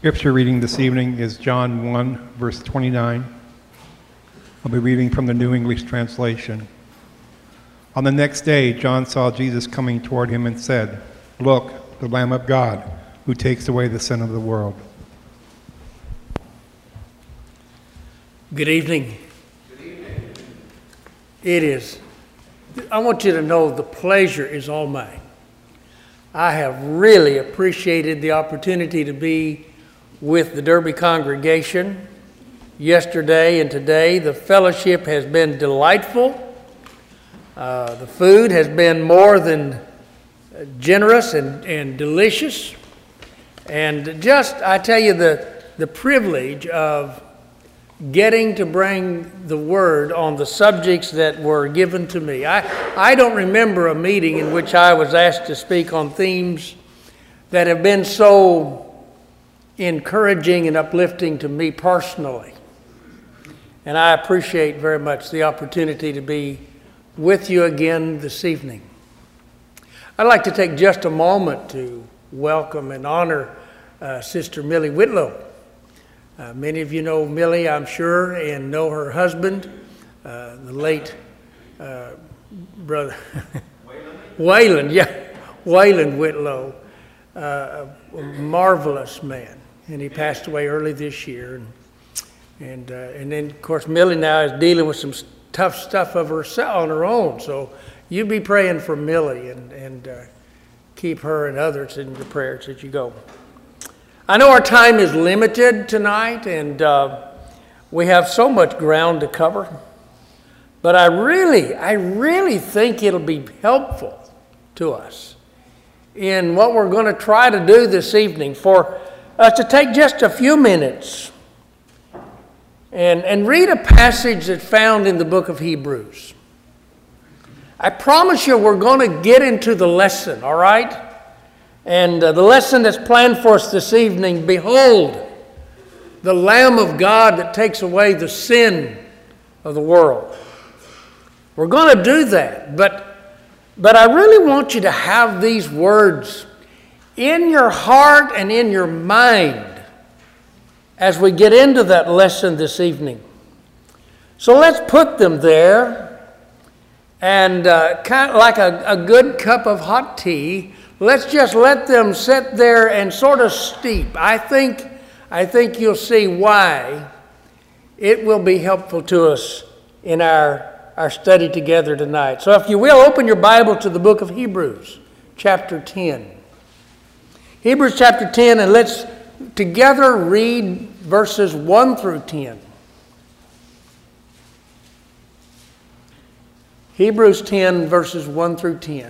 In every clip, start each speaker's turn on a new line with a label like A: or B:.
A: Scripture reading this evening is John 1, verse 29. I'll be reading from the New English Translation. On the next day, John saw Jesus coming toward him and said, "Look, the Lamb of God, who takes away the sin of the world."
B: Good evening. Good evening. It is. I want you to know the pleasure is all mine. I have really appreciated the opportunity to be with the Derby congregation yesterday and today. The fellowship has been delightful. The food has been more than generous and delicious. And just, I tell you, the privilege of getting to bring the word on the subjects that were given to me. I don't remember a meeting in which I was asked to speak on themes that have been so encouraging and uplifting to me personally. And I appreciate very much the opportunity to be with you again this evening. I'd like to take just a moment to welcome and honor Sister Millie Whitlow. Many of you know Millie, I'm sure, and know her husband, the late brother Wayland Whitlow, a marvelous man, and he passed away early this year. And then, of course, Millie now is dealing with some tough stuff of herself on her own. So you be praying for Millie and keep her and others in your prayers as you go. I know our time is limited tonight, and we have so much ground to cover. But I really think it'll be helpful to us in what we're going to try to do this evening, for us to take just a few minutes and read a passage that's found in the book of Hebrews. I promise you we're going to get into the lesson, all right? And the lesson that's planned for us this evening: behold, the Lamb of God that takes away the sin of the world. We're going to do that, but I really want you to have these words in your heart and in your mind as we get into that lesson this evening. So let's put them there, and kind of like a good cup of hot tea, let's just let them sit there and sort of steep. I think you'll see why it will be helpful to us in our study together tonight. So if you will, open your Bible to the book of Hebrews, chapter 10. Hebrews chapter 10, and let's together read verses 1 through 10. Hebrews 10, verses 1 through 10.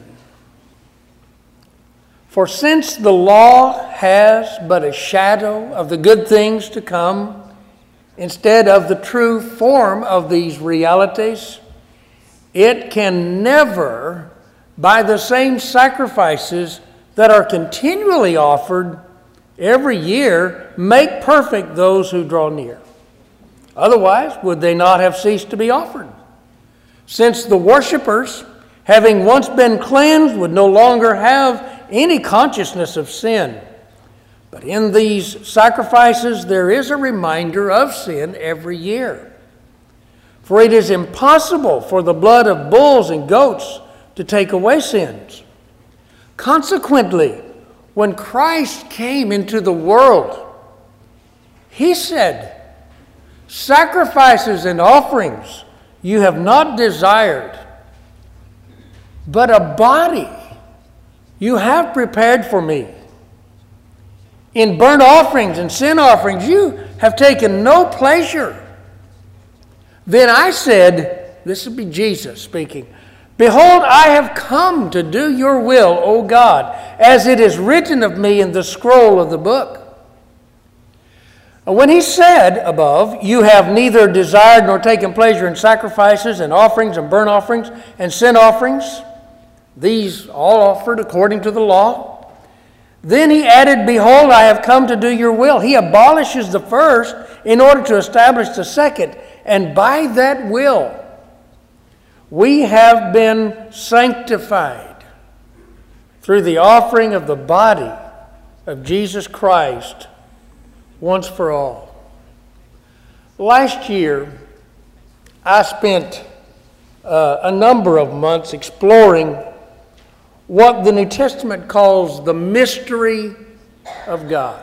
B: For since the law has but a shadow of the good things to come, instead of the true form of these realities, it can never, by the same sacrifices that are continually offered every year, make perfect those who draw near. Otherwise, would they not have ceased to be offered? Since the worshipers, having once been cleansed, would no longer have any consciousness of sin. But in these sacrifices there is a reminder of sin every year. For it is impossible for the blood of bulls and goats to take away sins. Consequently, when Christ came into the world, he said, "Sacrifices and offerings you have not desired, but a body you have prepared for me. In burnt offerings and sin offerings you have taken no pleasure." Then I said, this would be Jesus speaking, "Behold, I have come to do your will, O God, as it is written of me in the scroll of the book." When he said above, "You have neither desired nor taken pleasure in sacrifices and offerings and burnt offerings and sin offerings, these all offered according to the law," then he added, "Behold, I have come to do your will." He abolishes the first in order to establish the second, and by that will we have been sanctified through the offering of the body of Jesus Christ once for all. Last year, I spent a number of months exploring what the New Testament calls the mystery of God.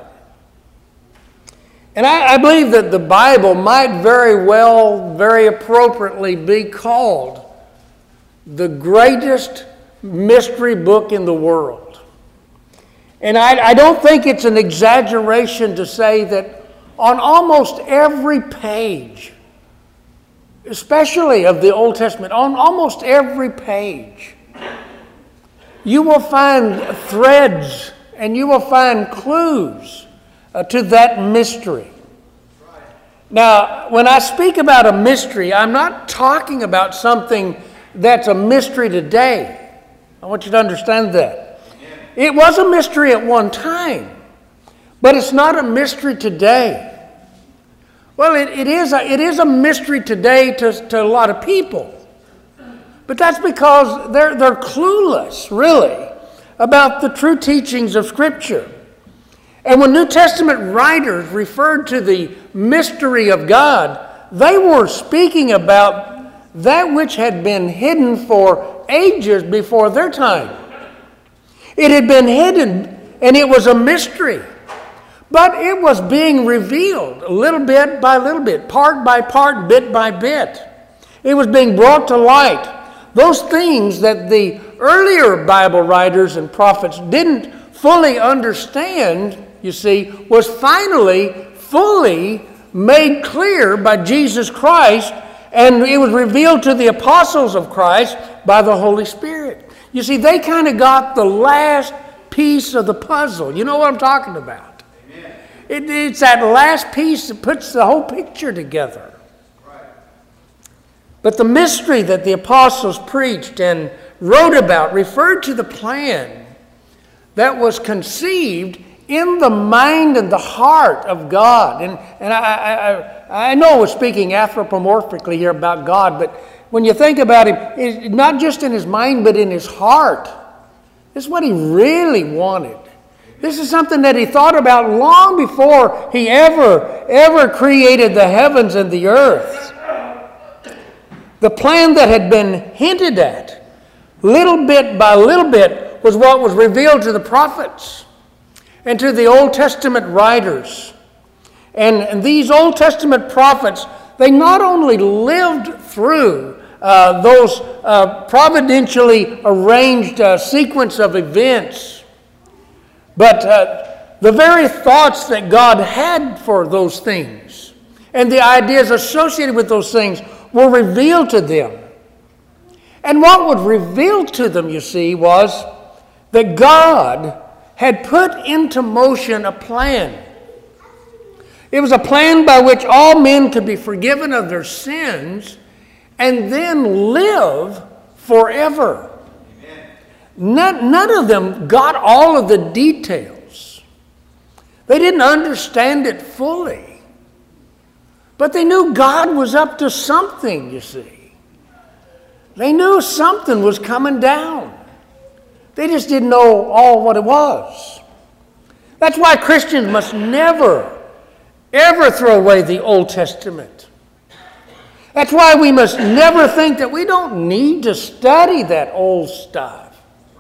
B: And I believe that the Bible might very well, very appropriately be called the greatest mystery book in the world. And I don't think it's an exaggeration to say that on almost every page, especially of the Old Testament, on almost every page, you will find threads and you will find clues to that mystery. Now, when I speak about a mystery, I'm not talking about something that's a mystery today. I want you to understand that. It was a mystery at one time, but it's not a mystery today. Well, it is a mystery today to a lot of people. But that's because they're clueless, really, about the true teachings of Scripture. And when New Testament writers referred to the mystery of God, they were speaking about that which had been hidden for ages before their time. It had been hidden, and it was a mystery. But it was being revealed little bit by little bit, part by part, bit by bit. It was being brought to light. Those things that the earlier Bible writers and prophets didn't fully understand, you see, was finally fully made clear by Jesus Christ, and it was revealed to the apostles of Christ by the Holy Spirit. You see, they kind of got the last piece of the puzzle. You know what I'm talking about? It's that last piece that puts the whole picture together. But the mystery that the apostles preached and wrote about referred to the plan that was conceived in the mind and the heart of God. And I know we're speaking anthropomorphically here about God, but when you think about Him, it's not just in His mind, but in His heart. This is what He really wanted. This is something that He thought about long before He ever created the heavens and the earth. The plan that had been hinted at, little bit by little bit, was what was revealed to the prophets and to the Old Testament writers. And these Old Testament prophets, they not only lived through those providentially arranged sequence of events, but the very thoughts that God had for those things and the ideas associated with those things were revealed to them. And what was revealed to them, you see, was that God had put into motion a plan. It was a plan by which all men could be forgiven of their sins and then live forever. None of them got all of the details. They didn't understand it fully. But they knew God was up to something, you see. They knew something was coming down. They just didn't know all what it was. That's why Christians must never, ever throw away the Old Testament. That's why we must never think that we don't need to study that old stuff.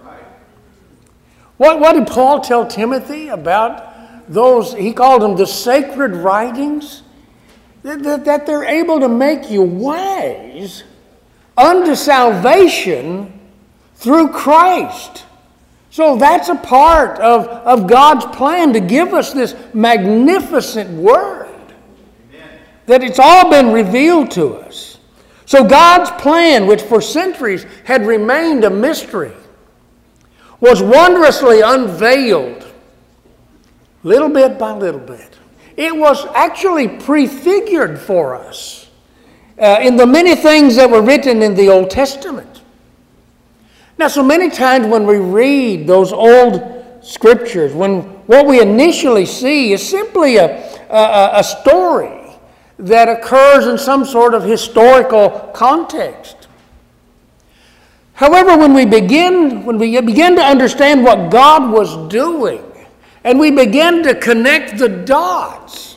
B: What did Paul tell Timothy about those, he called them the sacred writings? That they're able to make you wise unto salvation through Christ. So that's a part of God's plan to give us this magnificent word. Amen. That it's all been revealed to us. So God's plan, which for centuries had remained a mystery, was wondrously unveiled little bit by little bit. It was actually prefigured for us in the many things that were written in the Old Testament. Now, so many times when we read those old scriptures, when what we initially see is simply a story that occurs in some sort of historical context. However, when we begin to understand what God was doing, and we begin to connect the dots,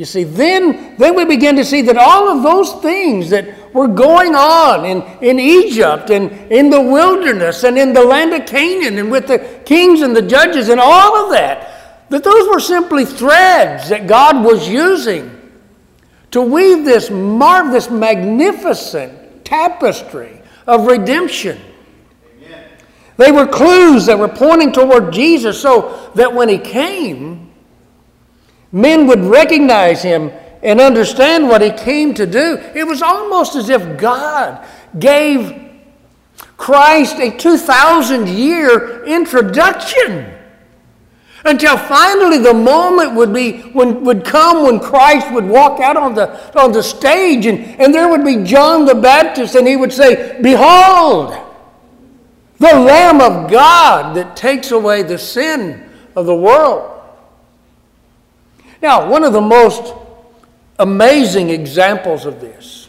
B: You see, then we begin to see that all of those things that were going on in Egypt and in the wilderness and in the land of Canaan and with the kings and the judges and all of that those were simply threads that God was using to weave this magnificent tapestry of redemption. Amen. They were clues that were pointing toward Jesus so that when He came, men would recognize Him and understand what He came to do. It was almost as if God gave Christ a 2,000-year introduction until finally the moment would come when Christ would walk out on the stage and there would be John the Baptist and he would say, "Behold, the Lamb of God that takes away the sin of the world." Now, one of the most amazing examples of this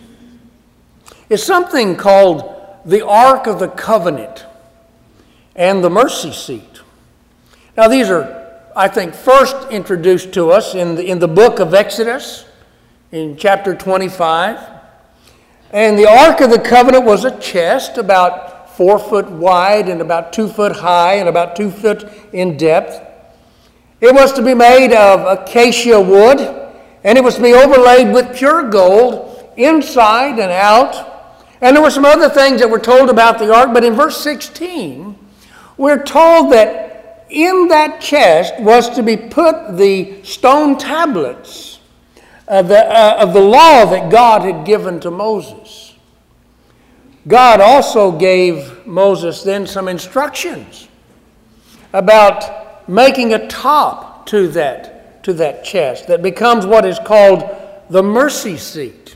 B: is something called the Ark of the Covenant and the mercy seat. Now, these are, I think, first introduced to us in the book of Exodus, in chapter 25. And the Ark of the Covenant was a chest about 4 foot wide and about 2 foot high and about 2 foot in depth. It was to be made of acacia wood, and it was to be overlaid with pure gold inside and out. And there were some other things that were told about the ark, but in verse 16, we're told that in that chest was to be put the stone tablets of the law that God had given to Moses. God also gave Moses then some instructions about making a top to that chest that becomes what is called the mercy seat.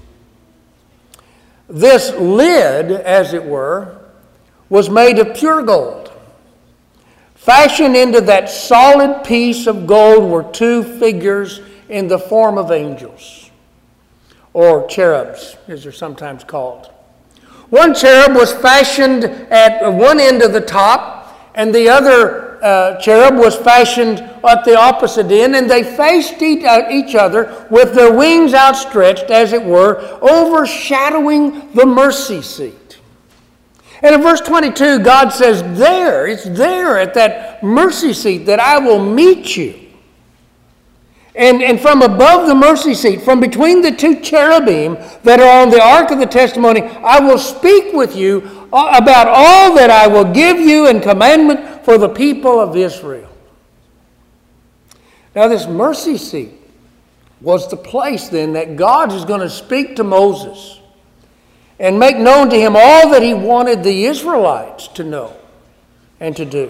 B: This lid, as it were, was made of pure gold. Fashioned into that solid piece of gold were 2 figures in the form of angels, or cherubs, as they're sometimes called. One cherub was fashioned at one end of the top, and the other cherub was fashioned at the opposite end, and they faced each other with their wings outstretched, as it were, overshadowing the mercy seat. And in verse 22, God says, it's there at that mercy seat that I will meet you. And from above the mercy seat, from between the 2 cherubim that are on the Ark of the Testimony, I will speak with you about all that I will give you in commandment for the people of Israel. Now, this mercy seat was the place then that God is going to speak to Moses and make known to him all that He wanted the Israelites to know and to do.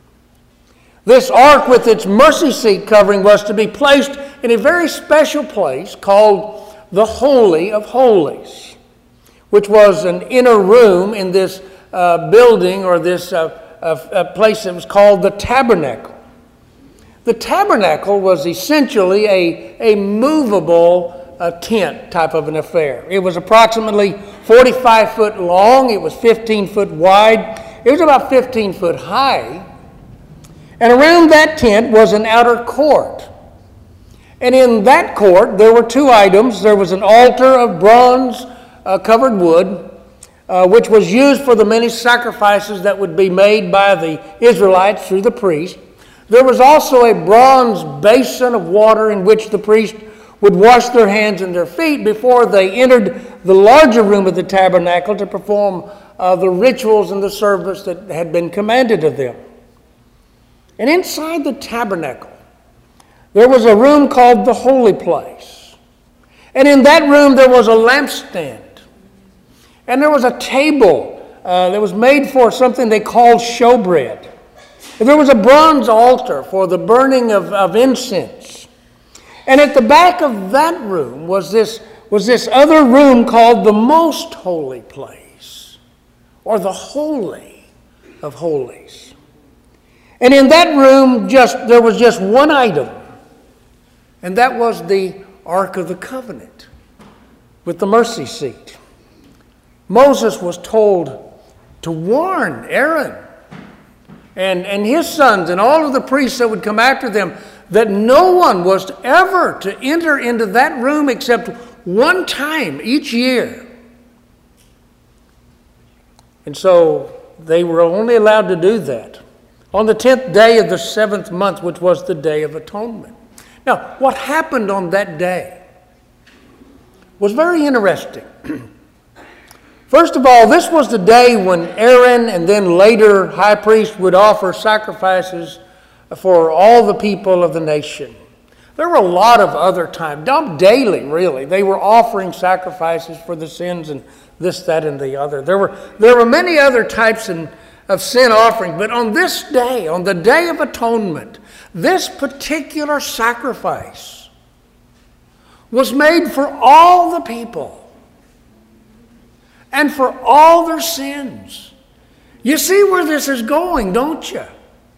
B: This ark with its mercy seat covering was to be placed in a very special place called the Holy of Holies, which was an inner room in this building or this place that was called the tabernacle. The tabernacle was essentially a movable tent type of an affair. It was approximately 45 foot long. It was 15 foot wide. It was about 15 foot high. And around that tent was an outer court. And in that court, there were 2 items. There was an altar of bronze covered wood, which was used for the many sacrifices that would be made by the Israelites through the priest. There was also a bronze basin of water in which the priest would wash their hands and their feet before they entered the larger room of the tabernacle to perform the rituals and the service that had been commanded of them. And inside the tabernacle, there was a room called the Holy Place. And in that room, there was a lampstand. And there was a table that was made for something they called showbread. And there was a bronze altar for the burning of incense. And at the back of that room was this other room called the Most Holy Place, or the Holy of Holies. And in that room, there was just one item, and that was the Ark of the Covenant with the mercy seat. Moses was told to warn Aaron and his sons and all of the priests that would come after them that no one was ever to enter into that room except one time each year. And so they were only allowed to do that on the 10th day of the 7th month, which was the Day of Atonement. Now, what happened on that day was very interesting. First of all, this was the day when Aaron and then later high priest would offer sacrifices for all the people of the nation. There were a lot of other times, not daily really. They were offering sacrifices for the sins and this, that, and the other. There were many other types of sin offerings, but on this day, on the Day of Atonement, this particular sacrifice was made for all the people and for all their sins. You see where this is going, don't you?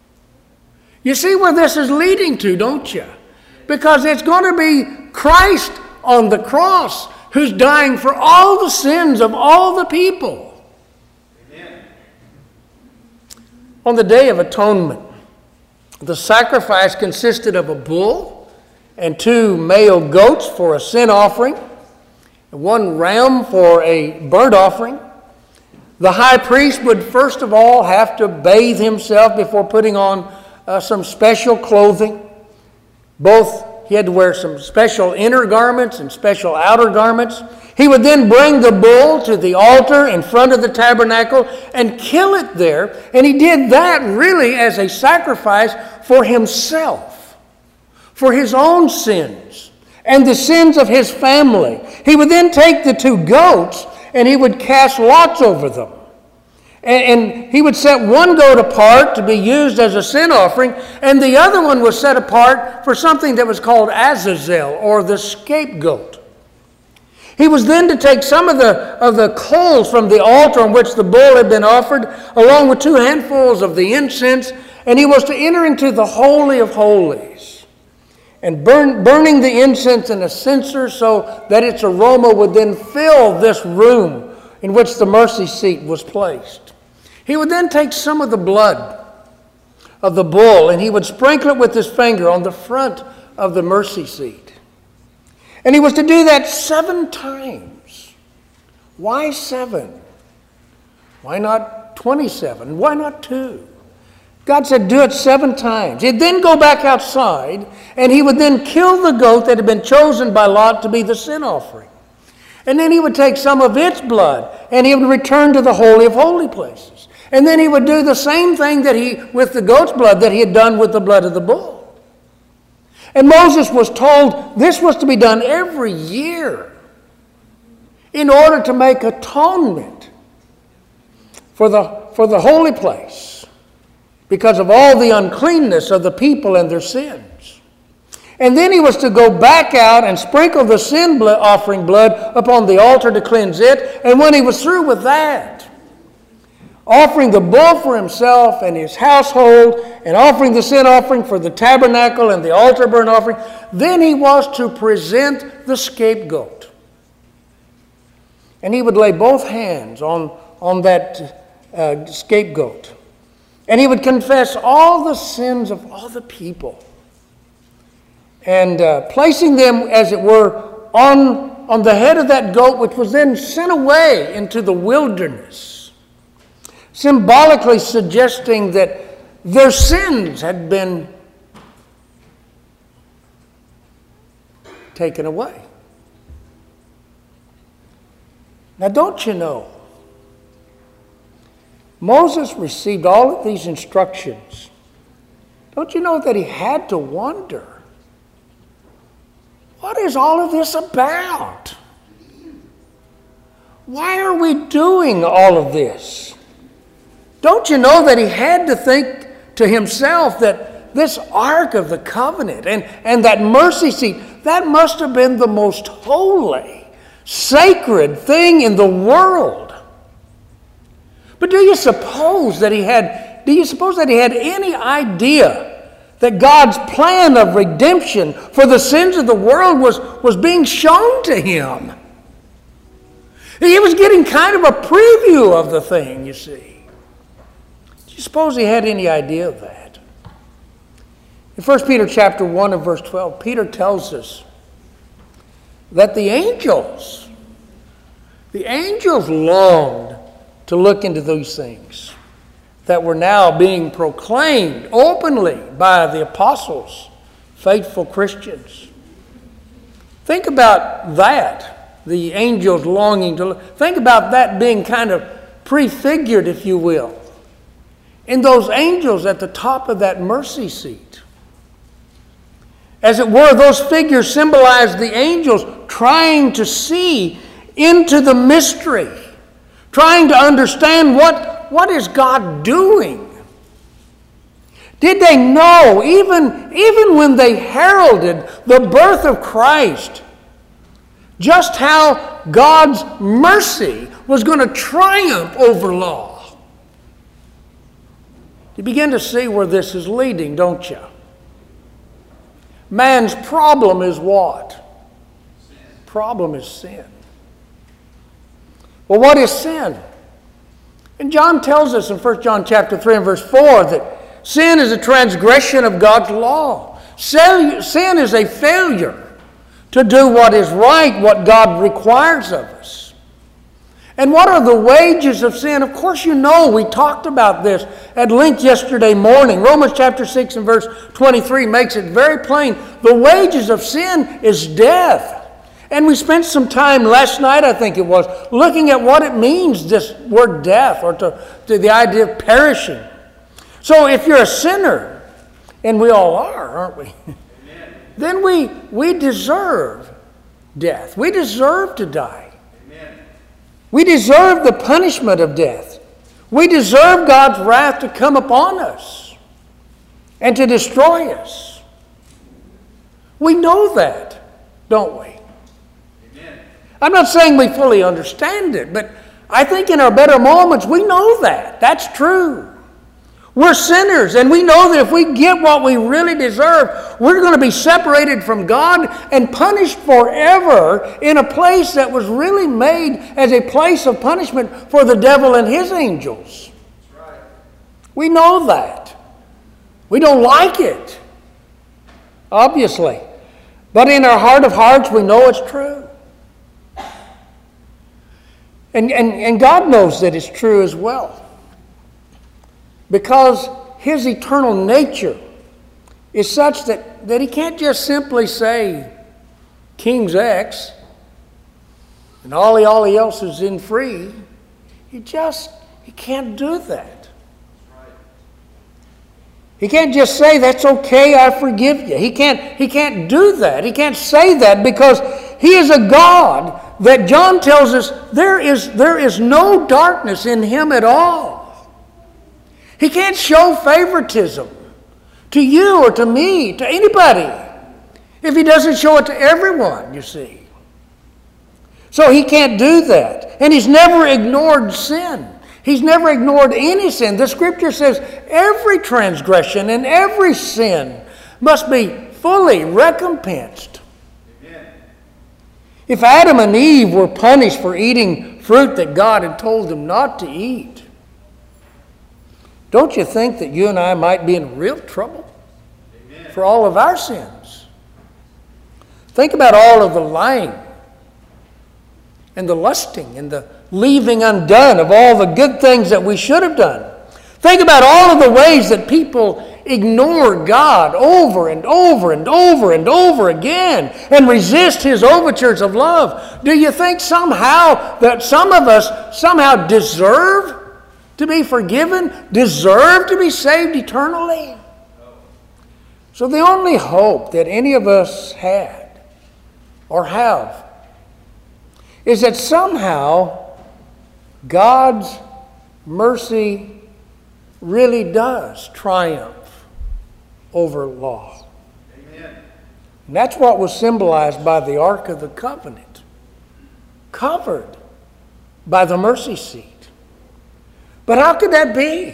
B: You see where this is leading to, don't you? Because it's going to be Christ on the cross who's dying for all the sins of all the people. Amen. On the Day of Atonement, the sacrifice consisted of a bull and 2 male goats for a sin offering, 1 ram for a burnt offering. The high priest would first of all have to bathe himself before putting on some special clothing. He had to wear some special inner garments and special outer garments. He would then bring the bull to the altar in front of the tabernacle and kill it there. And he did that really as a sacrifice for himself, for his own sins and the sins of his family. He would then take the 2 goats and he would cast lots over them. And he would set one goat apart to be used as a sin offering, and the other one was set apart for something that was called Azazel, or the scapegoat. He was then to take some of the coals from the altar on which the bull had been offered, along with 2 handfuls of the incense, and he was to enter into the Holy of Holies, and burning the incense in a censer so that its aroma would then fill this room in which the mercy seat was placed. He would then take some of the blood of the bull and he would sprinkle it with his finger on the front of the mercy seat. And he was to do that 7 times. Why 7? Why not 27? Why not 2? God said, do it 7 times. He'd then go back outside and he would then kill the goat that had been chosen by Lot to be the sin offering. And then he would take some of its blood and he would return to the Holy of Holy Places. And then he would do the same thing with the goat's blood that he had done with the blood of the bull. And Moses was told this was to be done every year in order to make atonement for the holy place because of all the uncleanness of the people and their sins. And then he was to go back out and sprinkle the sin offering blood upon the altar to cleanse it. And when he was through with that, offering the bull for himself and his household, and offering the sin offering for the tabernacle and the altar burnt offering, then he was to present the scapegoat. And he would lay both hands on that scapegoat. And he would confess all the sins of all the people. And placing them, as it were, on the head of that goat, which was then sent away into the wilderness, symbolically suggesting that their sins had been taken away. Now, don't you know, Moses received all of these instructions. Don't you know that he had to wonder, what is all of this about? Why are we doing all of this? Don't you know that he had to think to himself that this Ark of the Covenant and that mercy seat, that must have been the most holy, sacred thing in the world. But do you suppose that he had any idea that God's plan of redemption for the sins of the world was being shown to him? He was getting kind of a preview of the thing, you see. Do you suppose he had any idea of that? In 1 Peter chapter 1 and verse 12, Peter tells us that the angels longed to look into those things that were now being proclaimed openly by the apostles, faithful Christians. Think about that, the angels longing to look. Think about that being kind of prefigured, if you will, in those angels at the top of that mercy seat. As it were, those figures symbolize the angels trying to see into the mystery, trying to understand what is God doing. Did they know, even when they heralded the birth of Christ, just how God's mercy was going to triumph over law? You begin to see where this is leading, don't you? Man's problem is what? Problem is sin. Well, what is sin? And John tells us in 1 John chapter 3 and verse 4 that sin is a transgression of God's law. Sin is a failure to do what is right, what God requires of us. And what are the wages of sin? Of course you know, we talked about this at length yesterday morning. Romans chapter 6 and verse 23 makes it very plain. The wages of sin is death. And we spent some time last night, I think it was, looking at what it means, this word death, or to the idea of perishing. So if you're a sinner, and we all are, aren't we? Amen. Then we deserve death. We deserve to die. Amen. We deserve the punishment of death. We deserve God's wrath to come upon us and to destroy us. We know that, don't we? I'm not saying we fully understand it, but I think in our better moments we know that. That's true. We're sinners, and we know that if we get what we really deserve, we're going to be separated from God and punished forever in a place that was really made as a place of punishment for the devil and his angels. That's right. We know that. We don't like it, obviously. But in our heart of hearts, we know it's true. And God knows that it's true as well. Because His eternal nature is such that He can't just simply say, King's X, and all else is in free. He can't do that. He can't just say, that's okay, I forgive you. He can't do that. He can't say that because He is a God that John tells us there is no darkness in Him at all. He can't show favoritism to you or to me, to anybody, if He doesn't show it to everyone, you see. So He can't do that. And He's never ignored sin. He's never ignored any sin. The Scripture says every transgression and every sin must be fully recompensed. Amen. If Adam and Eve were punished for eating fruit that God had told them not to eat, don't you think that you and I might be in real trouble? Amen. For all of our sins? Think about all of the lying and the lusting and the leaving undone of all the good things that we should have done. Think about all of the ways that people ignore God over and over and over and over again and resist His overtures of love. Do you think somehow that some of us somehow deserve to be forgiven, deserve to be saved eternally? So the only hope that any of us had or have is that somehow God's mercy really does triumph over law. Amen. And that's what was symbolized by the Ark of the Covenant, covered by the mercy seat. But how could that be?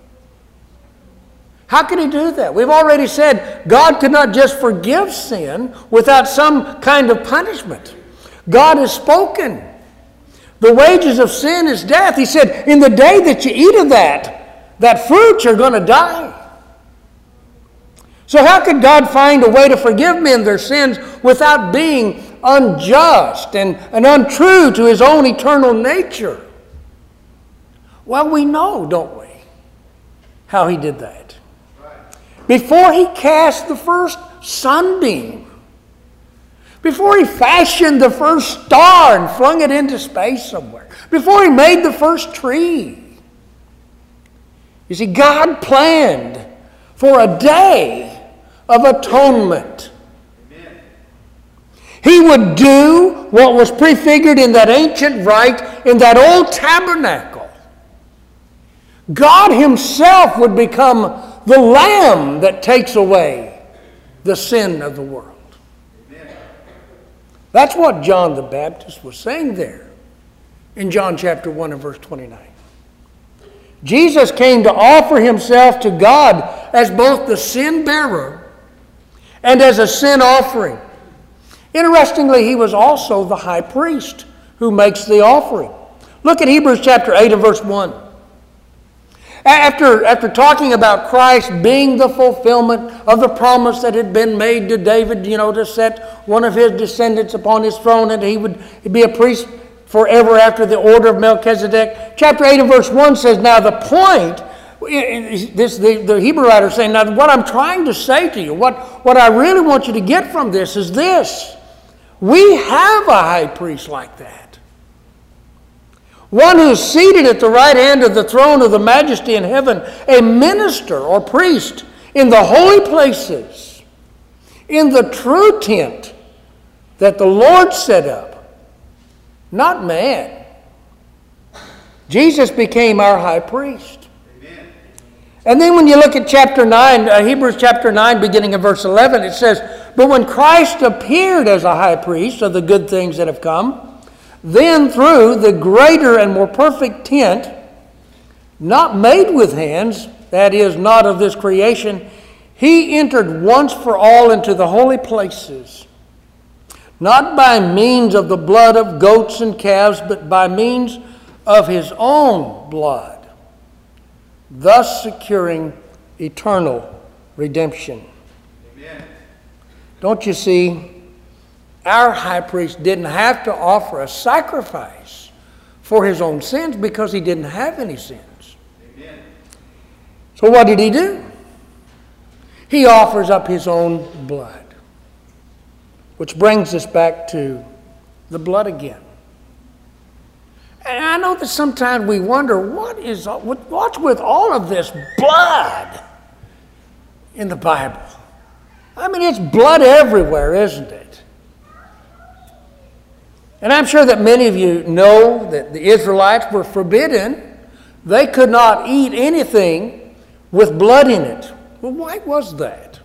B: How could He do that? We've already said God could not just forgive sin without some kind of punishment. God has spoken. The wages of sin is death. He said, in the day that you eat of that fruit, you're going to die. So how could God find a way to forgive men their sins without being unjust and untrue to His own eternal nature? Well, we know, don't we, how He did that. Before He cast the first sunbeam, before He fashioned the first star and flung it into space somewhere, before He made the first tree. You see, God planned for a day of atonement. Amen. He would do what was prefigured in that ancient rite, in that old tabernacle. God Himself would become the Lamb that takes away the sin of the world. Amen. That's what John the Baptist was saying there in John chapter 1 and verse 29. Jesus came to offer Himself to God as both the sin bearer and as a sin offering. Interestingly, He was also the high priest who makes the offering. Look at Hebrews chapter 8 and verse 1. After talking about Christ being the fulfillment of the promise that had been made to David, to set one of his descendants upon his throne and he would be a priest forever after the order of Melchizedek. Chapter 8 and verse 1 says, now the point, the Hebrew writer is saying, now what I'm trying to say to you, what I really want you to get from this is this. We have a high priest like that. One who's seated at the right hand of the throne of the majesty in heaven, a minister or priest in the holy places, in the true tent that the Lord set up, not man. Jesus became our high priest. Amen. And then when you look at chapter 9, Hebrews chapter 9, beginning in verse 11, it says, but when Christ appeared as a high priest of the good things that have come, then through the greater and more perfect tent, not made with hands, that is, not of this creation, He entered once for all into the holy places, not by means of the blood of goats and calves, but by means of His own blood, thus securing eternal redemption. Amen. Don't you see? Our high priest didn't have to offer a sacrifice for his own sins because he didn't have any sins. Amen. So what did he do? He offers up his own blood. Which brings us back to the blood again. And I know that sometimes we wonder, what's with all of this blood in the Bible? I mean, it's blood everywhere, isn't it? And I'm sure that many of you know that the Israelites were forbidden. They could not eat anything with blood in it. Well, why was that?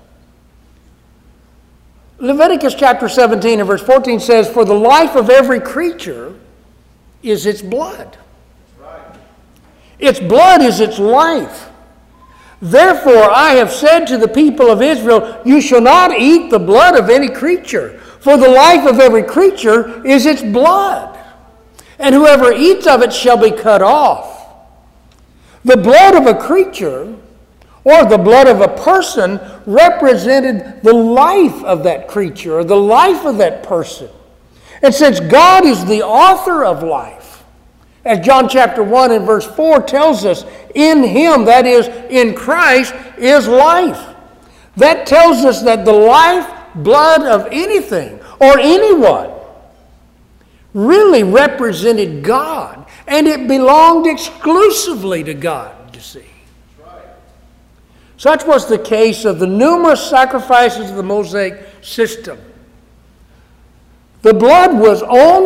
B: Leviticus chapter 17 and verse 14 says, for the life of every creature is its blood. Right. Its blood is its life. Therefore I have said to the people of Israel, you shall not eat the blood of any creature. For the life of every creature is its blood, and whoever eats of it shall be cut off. The blood of a creature, or the blood of a person, represented the life of that creature, or the life of that person. And since God is the author of life, as John chapter 1 and verse 4 tells us, in Him, that is, in Christ, is life. That tells us that the life, blood of anything or anyone really represented God, and it belonged exclusively to God, you see. Right. Such was the case of the numerous sacrifices of the Mosaic system. The blood was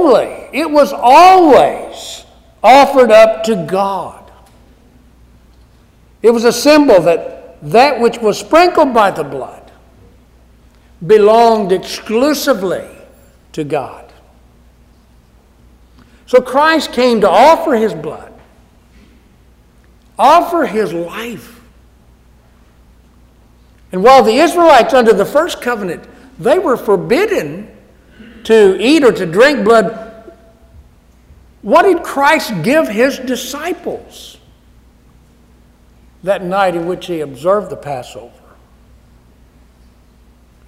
B: always offered up to God. It was a symbol that which was sprinkled by the blood belonged exclusively to God. So Christ came to offer His blood, offer His life. And while the Israelites under the first covenant, they were forbidden to eat or to drink blood, what did Christ give His disciples that night in which He observed the Passover?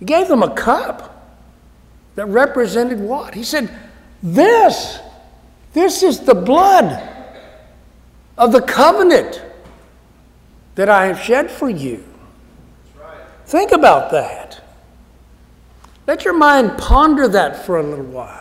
B: He gave them a cup that represented what? He said, this is the blood of the covenant that I have shed for you. Think about that. Let your mind ponder that for a little while.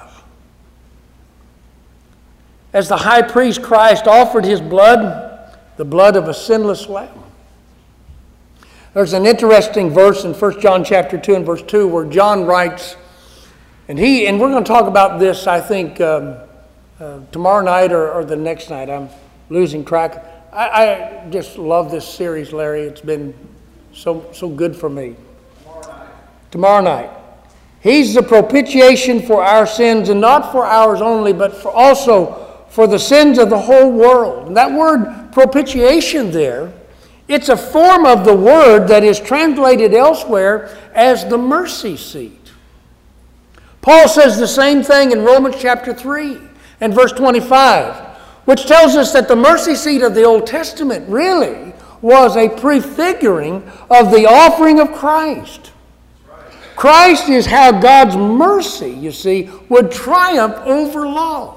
B: As the high priest Christ offered his blood, the blood of a sinless lamb. There's an interesting verse in 1 John chapter 2 and verse 2 where John writes, and we're going to talk about this, I think, tomorrow night or the next night. I'm losing track. I just love this series, Larry. It's been so good for me. Tomorrow night. He's the propitiation for our sins, and not for ours only, but also for the sins of the whole world. And that word propitiation there, it's a form of the word that is translated elsewhere as the mercy seat. Paul says the same thing in Romans chapter 3 and verse 25, which tells us that the mercy seat of the Old Testament really was a prefiguring of the offering of Christ. Christ is how God's mercy, you see, would triumph over law.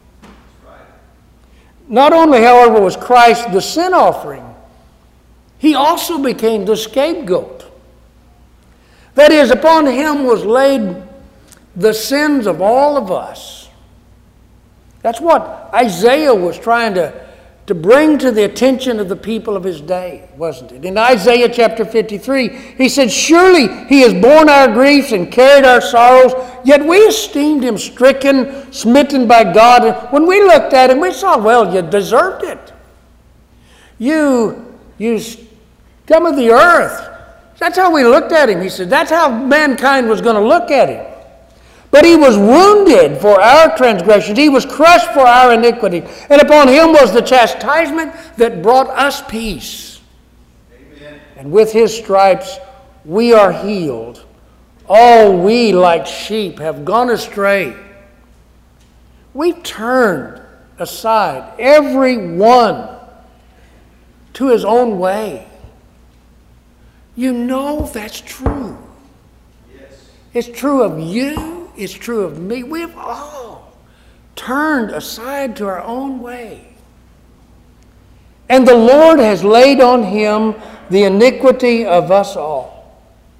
B: Not only, however, was Christ the sin offering, he also became the scapegoat. That is, upon him was laid the sins of all of us. That's what Isaiah was trying to bring to the attention of the people of his day, wasn't it? In Isaiah chapter 53, he said, surely he has borne our griefs and carried our sorrows, yet we esteemed him stricken, smitten by God. And when we looked at him, we saw, well, you deserved it. You scum of the earth. That's how we looked at him. He said, that's how mankind was going to look at him. But he was wounded for our transgressions. He was crushed for our iniquity. And upon him was the chastisement that brought us peace. Amen. And with his stripes we are healed. All we like sheep have gone astray. We turned aside, every one to his own way. You know that's true. Yes. It's true of you. It's true of me. We've all turned aside to our own way. And the Lord has laid on him the iniquity of us all.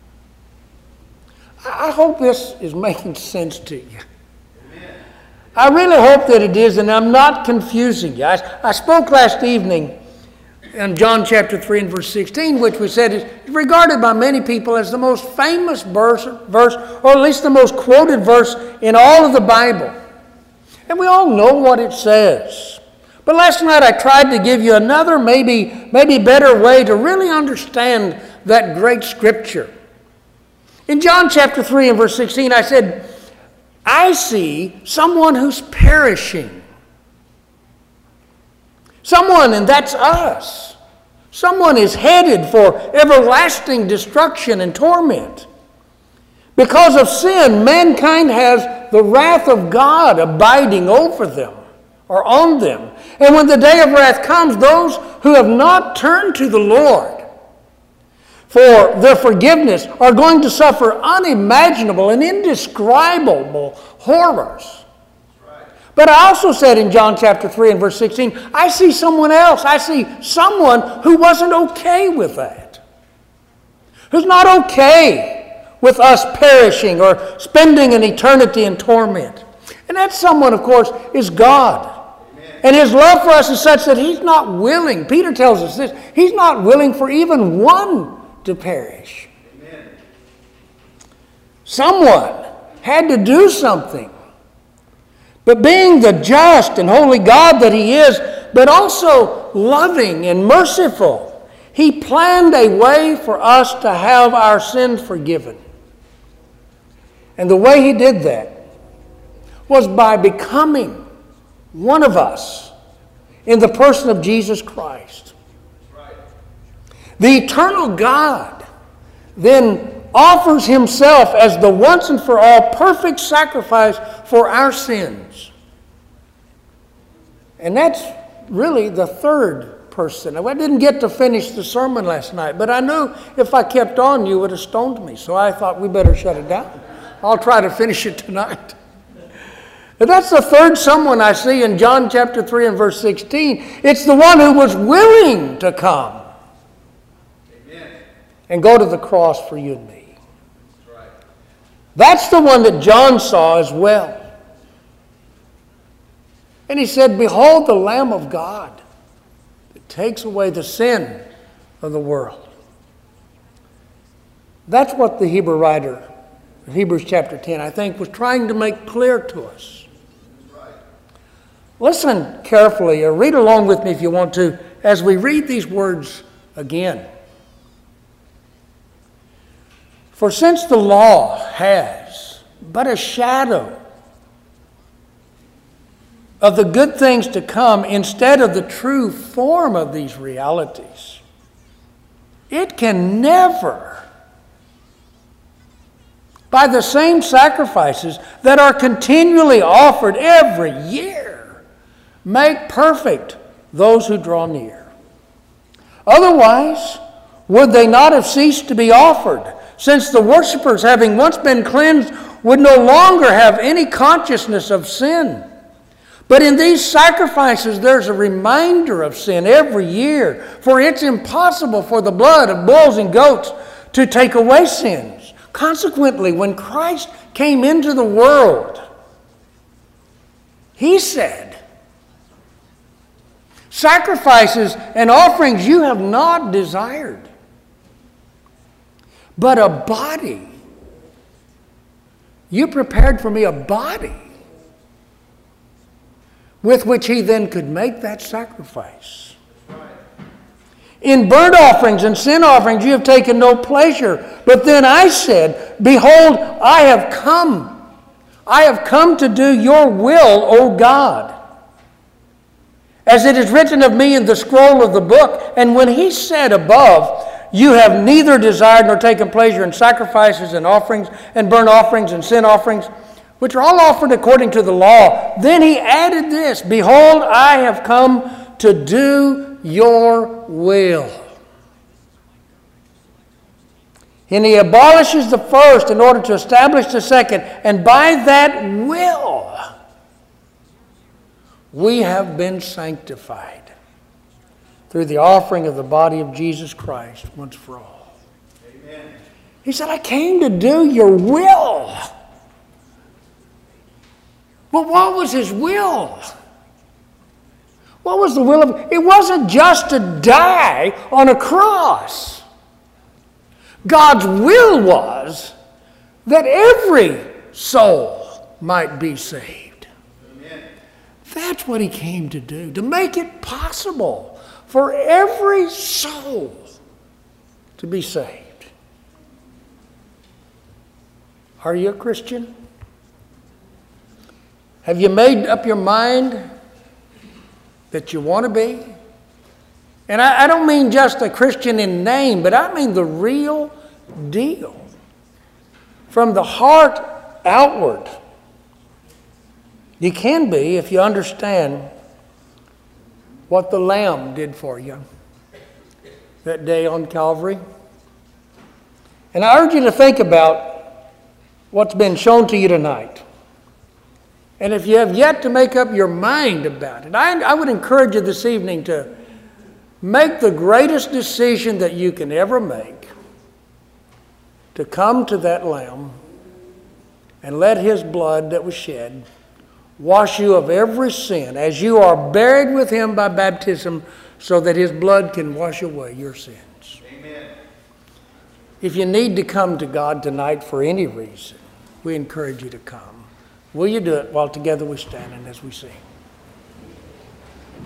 B: I hope this is making sense to you. Amen. I really hope that it is, and I'm not confusing you. I spoke last evening in John chapter 3 and verse 16, which we said is regarded by many people as the most famous verse, or at least the most quoted verse in all of the Bible. And we all know what it says. But last night I tried to give you another, maybe better way to really understand that great scripture. In John chapter 3 and verse 16, I said, I see someone who's perishing. Someone, and that's us. Someone is headed for everlasting destruction and torment. Because of sin, mankind has the wrath of God abiding over them or on them. And when the day of wrath comes, those who have not turned to the Lord for their forgiveness are going to suffer unimaginable and indescribable horrors. But I also said in John chapter 3 and verse 16, I see someone else. I see someone who wasn't okay with that. Who's not okay with us perishing or spending an eternity in torment. And that someone, of course, is God. Amen. And his love for us is such that he's not willing, Peter tells us this, he's not willing for even one to perish. Amen. Someone had to do something. But being the just and holy God that he is, but also loving and merciful, he planned a way for us to have our sins forgiven. And the way he did that was by becoming one of us in the person of Jesus Christ. The eternal God then offers himself as the once and for all perfect sacrifice for our sins. And that's really the third person. I didn't get to finish the sermon last night, but I knew if I kept on, you would have stoned me. So I thought we better shut it down. I'll try to finish it tonight. And that's the third someone I see in John chapter 3 and verse 16. It's the one who was willing to come and go to the cross for you and me. That's the one that John saw as well. And he said, behold the Lamb of God that takes away the sin of the world. That's what the Hebrew writer, Hebrews chapter 10, I think, was trying to make clear to us. Listen carefully, or read along with me if you want to, as we read these words again. For since the law has but a shadow of the good things to come instead of the true form of these realities, it can never, by the same sacrifices that are continually offered every year, make perfect those who draw near. Otherwise, would they not have ceased to be offered, since the worshipers, having once been cleansed, would no longer have any consciousness of sin? But in these sacrifices, there's a reminder of sin every year, for it's impossible for the blood of bulls and goats to take away sins. Consequently, when Christ came into the world, he said, sacrifices and offerings you have not desired, but a body. You prepared for me a body with which he then could make that sacrifice. In burnt offerings and sin offerings you have taken no pleasure. But then I said, behold, I have come. I have come to do your will, O God. As it is written of me in the scroll of the book. And when he said above, you have neither desired nor taken pleasure in sacrifices and offerings and burnt offerings and sin offerings, which are all offered according to the law. Then he added this, behold, I have come to do your will. And he abolishes the first in order to establish the second. And by that will, we have been sanctified through the offering of the body of Jesus Christ once for all. Amen. He said, I came to do your will. But what was his will? What was the will of? It wasn't just to die on a cross. God's will was that every soul might be saved. Amen. That's what he came to do, to make it possible for every soul to be saved. Are you a Christian? Have you made up your mind that you want to be? And I don't mean just a Christian in name, but I mean the real deal. From the heart outward. You can be if you understand what the Lamb did for you that day on Calvary. And I urge you to think about what's been shown to you tonight. And if you have yet to make up your mind about it, I would encourage you this evening to make the greatest decision that you can ever make, to come to that Lamb and let his blood that was shed wash you of every sin as you are buried with him by baptism so that his blood can wash away your sins. Amen. If you need to come to God tonight for any reason, we encourage you to come. Will you do it while together we stand and as we sing?